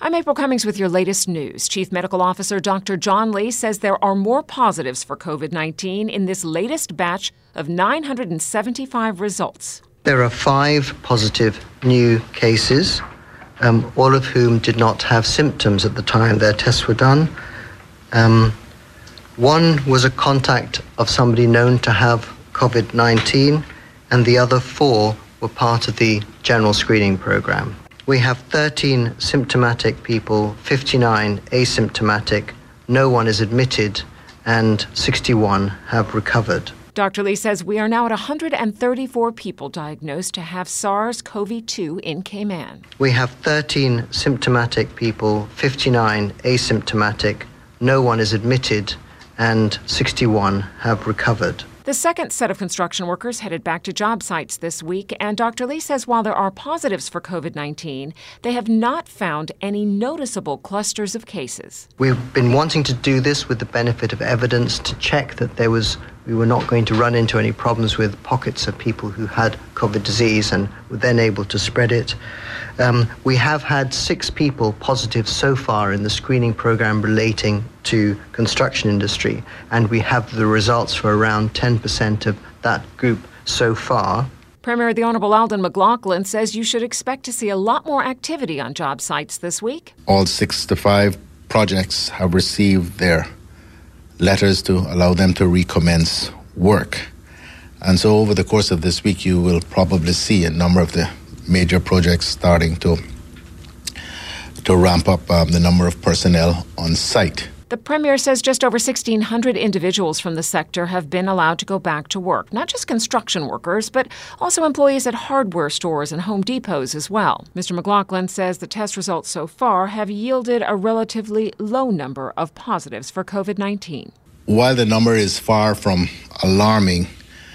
I'm April Cummings with your latest news. Chief Medical Officer Dr. John Lee says there are more positives for COVID-19 in this latest batch of 975 results. There are 5 positive new cases, all of whom did not have symptoms at the time their tests were done. One was a contact of somebody known to have COVID-19, and the other 4 were part of the general screening program. We have 13 symptomatic people, 59 asymptomatic, no one is admitted, and 61 have recovered. Dr. Lee says we are now at 134 people diagnosed to have SARS-CoV-2 in Cayman. We have 13 symptomatic people, 59 asymptomatic, no one is admitted, and 61 have recovered. The second set of construction workers headed back to job sites this week, and Dr. Lee says while there are positives for COVID-19, they have not found any noticeable clusters of cases. We've been wanting to do this with the benefit of evidence to check that we were not going to run into any problems with pockets of people who had COVID disease and were then able to spread it. We have had 6 people positive so far in the screening program relating to construction industry, and we have the results for around 10% of that group so far. Premier the Honourable Alden McLaughlin says you should expect to see a lot more activity on job sites this week. All 65 projects have received their letters to allow them to recommence work. And so over the course of this week, you will probably see a number of the major projects starting to ramp up the number of personnel on site. The Premier says just over 1,600 individuals from the sector have been allowed to go back to work, not just construction workers, but also employees at hardware stores and Home Depots as well. Mr. McLaughlin says the test results so far have yielded a relatively low number of positives for COVID-19. While the number is far from alarming,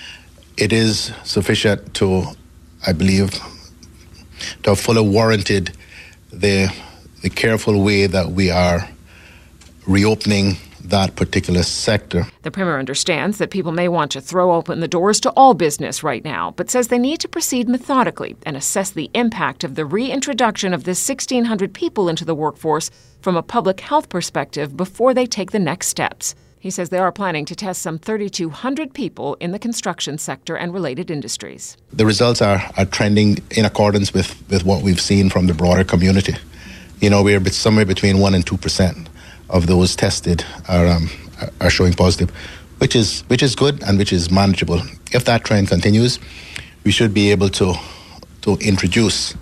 it is sufficient to, I believe, to have fully warranted the careful way that we are reopening that particular sector. The Premier understands that people may want to throw open the doors to all business right now, but says they need to proceed methodically and assess the impact of the reintroduction of this 1,600 people into the workforce from a public health perspective before they take the next steps. He says they are planning to test some 3,200 people in the construction sector and related industries. The results are trending in accordance with what we've seen from the broader community. We're somewhere between 1% and 2% of those tested are showing positive, which is good and which is manageable. If that trend continues, we should be able to introduce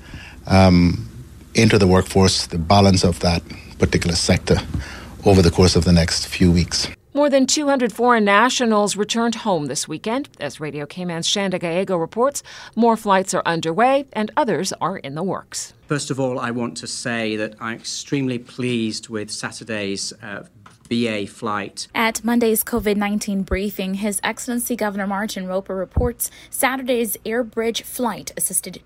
into the workforce the balance of that particular sector over the course of the next few weeks. More than 200 foreign nationals returned home this weekend. As Radio Cayman's Shanda Gallego reports, more flights are underway and others are in the works. First of all, I want to say that I'm extremely pleased with Saturday's BA flight. At Monday's COVID-19 briefing, His Excellency Governor Martin Roper reports Saturday's AirBridge flight assisted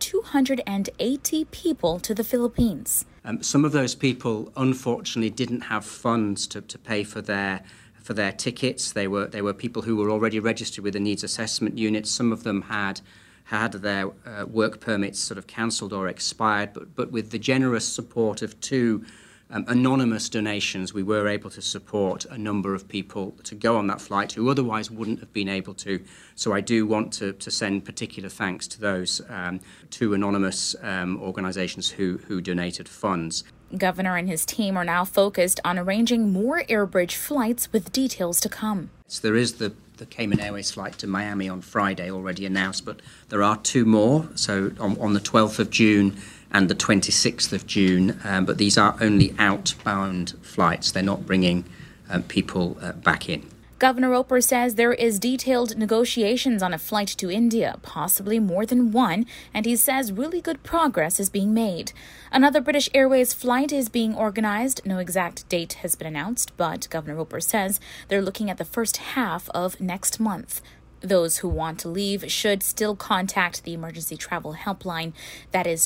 280 people to the Philippines. Some of those people, unfortunately, didn't have funds to pay for their tickets. They were people who were already registered with the needs assessment unit. Some of them had their work permits sort of cancelled or expired, but with the generous support of 2 anonymous donations, we were able to support a number of people to go on that flight who otherwise wouldn't have been able to. So I do want to send particular thanks to those 2 anonymous organisations who donated funds. Governor and his team are now focused on arranging more AirBridge flights with details to come. So there is the Cayman Airways flight to Miami on Friday already announced, but there are 2 more, so on the 12th of June and the 26th of June, but these are only outbound flights. They're not bringing people back in. Governor Roper says there is detailed negotiations on a flight to India, possibly more than one, and he says really good progress is being made. Another British Airways flight is being organized. No exact date has been announced, but Governor Roper says they're looking at the first half of next month. Those who want to leave should still contact the emergency travel helpline. That is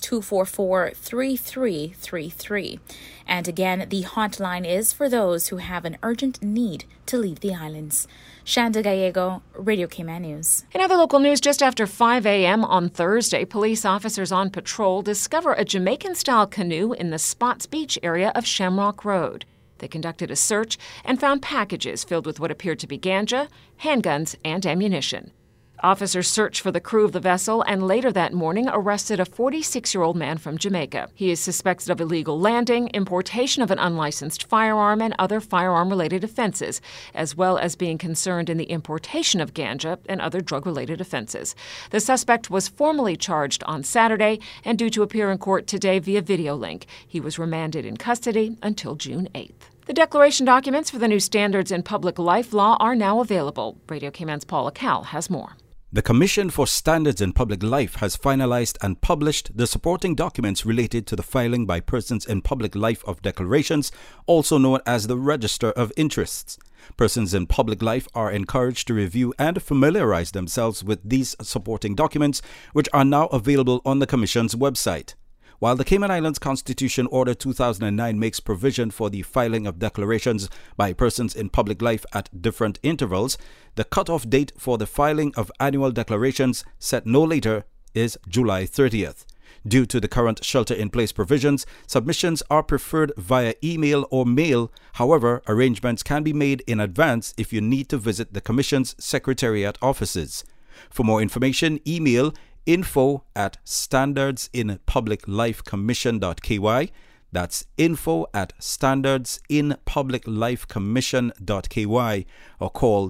244-3333. And again, the hotline is for those who have an urgent need to leave the islands. Shanda Gallego, Radio Cayman News. In other local news, just after 5 a.m. on Thursday, police officers on patrol discover a Jamaican-style canoe in the Spots Beach area of Shamrock Road. They conducted a search and found packages filled with what appeared to be ganja, handguns, and ammunition. Officers searched for the crew of the vessel and later that morning arrested a 46-year-old man from Jamaica. He is suspected of illegal landing, importation of an unlicensed firearm, and other firearm-related offenses, as well as being concerned in the importation of ganja and other drug-related offenses. The suspect was formally charged on Saturday and due to appear in court today via video link. He was remanded in custody until June 8th. The declaration documents for the new Standards in Public Life law are now available. Radio Cayman's Paula Cal has more. The Commission for Standards in Public Life has finalized and published the supporting documents related to the filing by persons in public life of declarations, also known as the Register of Interests. Persons in public life are encouraged to review and familiarize themselves with these supporting documents, which are now available on the Commission's website. While the Cayman Islands Constitution Order 2009 makes provision for the filing of declarations by persons in public life at different intervals, the cutoff date for the filing of annual declarations, set no later, is July 30th. Due to the current shelter-in-place provisions, submissions are preferred via email or mail. However, arrangements can be made in advance if you need to visit the Commission's Secretariat offices. For more information, email info@standardsinpubliclifecommission.ky. That's info@standardsinpubliclifecommission.ky or call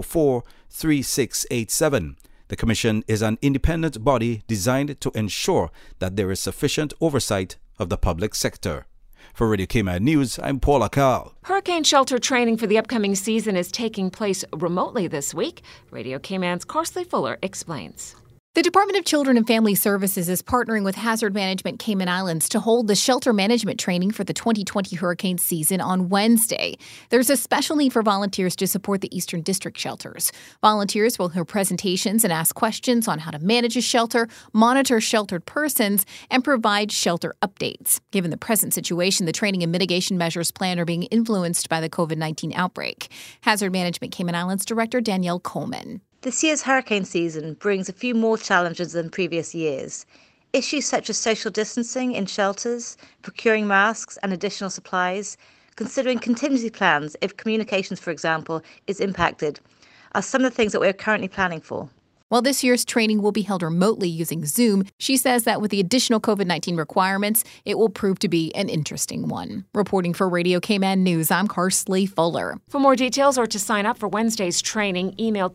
244-3687. The Commission is an independent body designed to ensure that there is sufficient oversight of the public sector. For Radio Cayman News, I'm Paula Carl. Hurricane shelter training for the upcoming season is taking place remotely this week. Radio Cayman's Carsley Fuller explains. The Department of Children and Family Services is partnering with Hazard Management Cayman Islands to hold the shelter management training for the 2020 hurricane season on Wednesday. There's a special need for volunteers to support the Eastern District shelters. Volunteers will hear presentations and ask questions on how to manage a shelter, monitor sheltered persons, and provide shelter updates. Given the present situation, the training and mitigation measures planned are being influenced by the COVID-19 outbreak. Hazard Management Cayman Islands Director Danielle Coleman. This year's hurricane season brings a few more challenges than previous years. Issues such as social distancing in shelters, procuring masks and additional supplies, considering contingency plans if communications, for example, is impacted, are some of the things that we're currently planning for. While this year's training will be held remotely using Zoom, she says that with the additional COVID-19 requirements, it will prove to be an interesting one. Reporting for Radio Cayman News, I'm Carsley Fuller. For more details or to sign up for Wednesday's training, email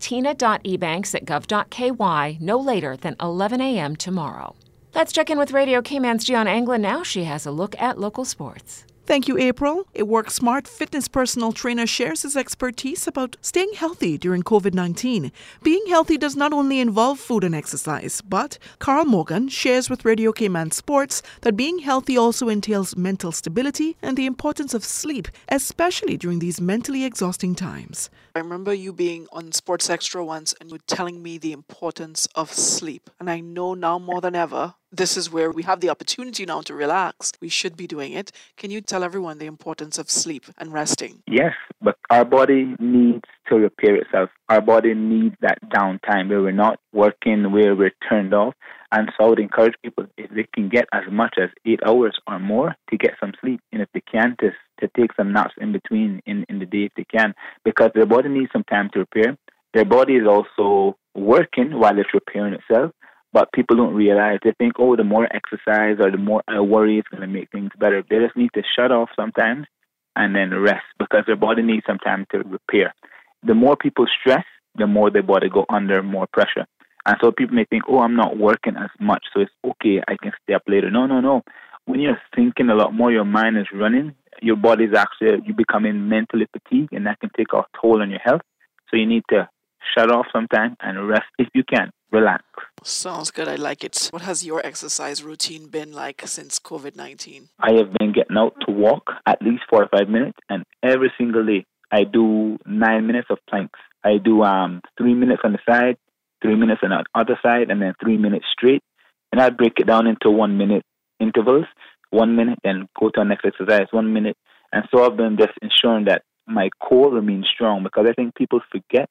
tina.ebanks@gov.ky no later than 11 a.m. tomorrow. Let's check in with Radio Cayman's Gian Anglin now. She has a look at local sports. Thank you, April. A Work Smart fitness personal trainer shares his expertise about staying healthy during COVID-19. Being healthy does not only involve food and exercise, but Carl Morgan shares with Radio Cayman Sports that being healthy also entails mental stability and the importance of sleep, especially during these mentally exhausting times. I remember you being on Sports Extra once and you telling me the importance of sleep. And I know now more than ever, this is where we have the opportunity now to relax. We should be doing it. Can you tell everyone the importance of sleep and resting? Yes, but our body needs to repair itself. Our body needs that downtime where we're not working, where we're turned off. And so I would encourage people, if they can get as much as 8 hours or more, to get some sleep. And if they can't, to take some naps in between in the day if they can, because their body needs some time to repair. Their body is also working while it's repairing itself. But people don't realize. They think, the more exercise or the more I worry is going to make things better. They just need to shut off sometimes and then rest because their body needs some time to repair. The more people stress, the more their body go under more pressure. And so people may think, I'm not working as much, so it's okay, I can stay up later. No. When you're thinking a lot more, your mind is running, your body's actually, you're becoming mentally fatigued, and that can take a toll on your health. So you need to shut off sometime and rest if you can. Relax. Sounds good. I like it. What has your exercise routine been like since COVID-19? I have been getting out to walk at least 4 or 5 minutes, and every single day I do 9 minutes of planks. I do 3 minutes on the side, 3 minutes on the other side, and then 3 minutes straight. And I break it down into 1 minute intervals, 1 minute, then go to the next exercise, 1 minute. And so I've been just ensuring that my core remains strong, because I think people forget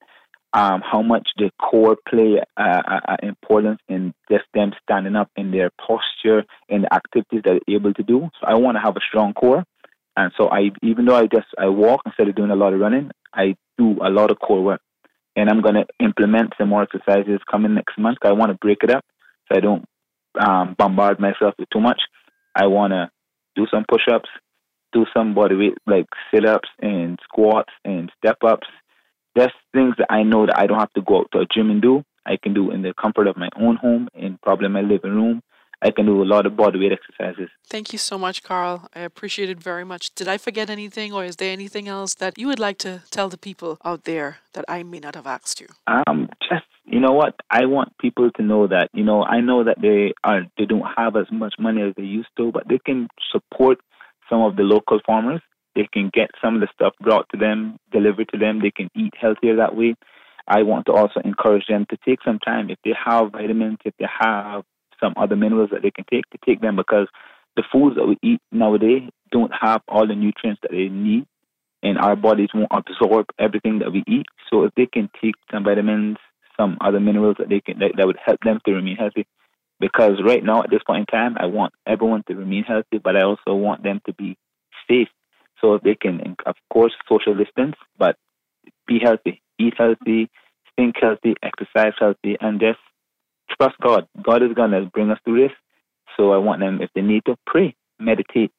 how much the core play importance in just them standing up, in their posture, in the activities that they're able to do. So I want to have a strong core. And so even though I walk instead of doing a lot of running, I do a lot of core work. And I'm going to implement some more exercises coming next month, because I want to break it up so I don't bombard myself with too much. I want to do some push-ups, do some body weight like sit-ups and squats and step-ups. That's things that I know that I don't have to go out to a gym and do. I can do in the comfort of my own home, in probably my living room. I can do a lot of body weight exercises. Thank you so much, Carl. I appreciate it very much. Did I forget anything, or is there anything else that you would like to tell the people out there that I may not have asked you? Just, you know what? I want people to know that, I know that they don't have as much money as they used to, but they can support some of the local farmers. They can get some of the stuff brought to them, delivered to them. They can eat healthier that way. I want to also encourage them to take some time. If they have vitamins, if they have some other minerals that they can take, to take them, because the foods that we eat nowadays don't have all the nutrients that they need, and our bodies won't absorb everything that we eat. So if they can take some vitamins, some other minerals that that would help them to remain healthy. Because right now, at this point in time, I want everyone to remain healthy, but I also want them to be safe. So if they can, of course, social distance, but be healthy, eat healthy, think healthy, exercise healthy, and just trust God. God is going to bring us through this. So I want them, if they need to, pray, meditate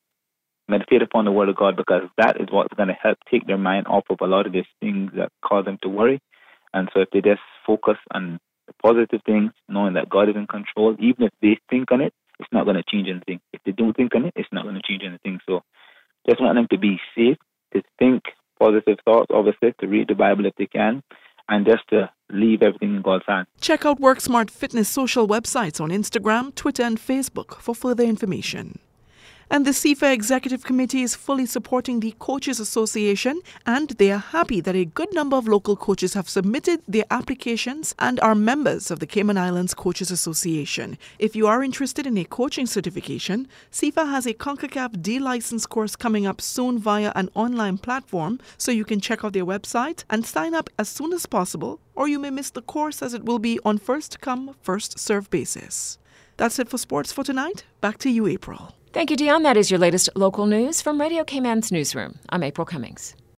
upon the word of God, because that is what's going to help take their mind off of a lot of these things that cause them to worry. And so if they just focus on the positive things, knowing that God is in control, even if they think on it, it's not going to change anything. If they don't think on it, it's not going to change anything. So just want them to be safe, to think positive thoughts, obviously, to read the Bible if they can, and just to leave everything in God's hands. Check out WorkSmart Fitness social websites on Instagram, Twitter, and Facebook for further information. And the CIFA Executive Committee is fully supporting the Coaches Association, and they are happy that a good number of local coaches have submitted their applications and are members of the Cayman Islands Coaches Association. If you are interested in a coaching certification, CIFA has a CONCACAF D license course coming up soon via an online platform, so you can check out their website and sign up as soon as possible, or you may miss the course as it will be on first-come, first-served basis. That's it for sports for tonight. Back to you, April. Thank you, Dion. That is your latest local news from Radio Cayman's newsroom. I'm April Cummings.